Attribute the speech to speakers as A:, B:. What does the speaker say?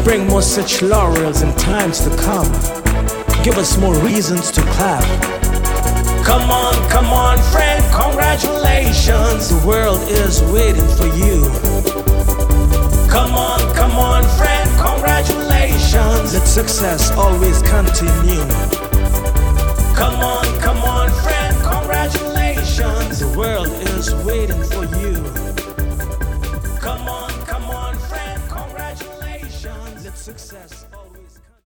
A: bring more such laurels in times to come. Give us more reasons to clap. Come on, friend, congratulations. The world is waiting for you. Come on, friend, congratulations. Let success always continue. Come on, friend, congratulations. The world is waiting for you. Come on, friend, congratulations. Let success